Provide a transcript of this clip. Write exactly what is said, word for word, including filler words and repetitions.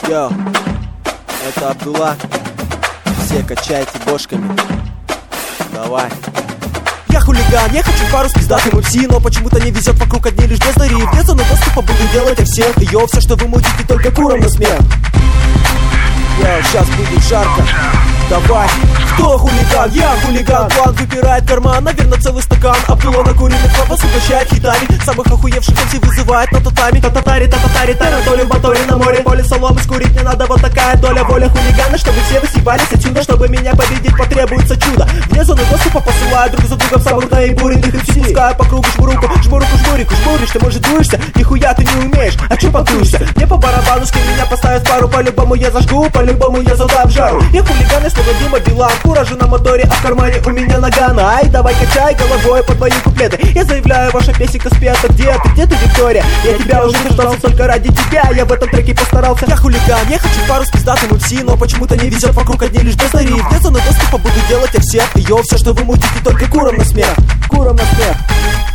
Йоу, это Абдулла. Все качайте бошками. Давай. Я хулиган, я хочу пару с пиздатым эм си, но почему-то не везет, вокруг одни лишь бездари. В зону доступа буду делать о всех. Йоу, все, что вы мутите, только курам на смех. Йоу, сейчас будет жарко. Давай. Кто хулиган? Я хулиган. План выпирает карман, наверное, целый стакан. Абдулла накуренных вас угощает хитами. Самых охуевших эм си вызывает на татами. Та-татари, та-татари, таратоли, батори на море. Поле соломы скурить не надо, вот такая доля. Воля хулигана, чтобы все высыпались отсюда. Чтобы меня победить, потребуется чудо. Вне зоны доступа посылаю друг за другом самых наибуренных эм си. Пускаю по кругу жмуруку, жмуруку, жмурику, жмуришь. Ты, может, дуешься? Нихуя ты не умеешь. А чё потуешься? Мне по барабану, с кем меня поставят пару. По-любому я зажгу, по-любому я задам жару. Я хулиган, я словно Дима Билан. Куражу на моторе, а в кармане у меня наган. Ай, давай качай головой под мои куплеты. Я заявляю, ваша песенка спета. Где ты, где ты, Виктория? Я тебя уже дождался только ради тебя. Я в этом треке постарался. Я хулиган, я хочу пару с пиздатым эм си, но почему-то не везет, вокруг одни лишь бездари. Вне зоны доступа буду делать о всех. Йоу, все, что вы мутите, только курам на смех. Курам на смех.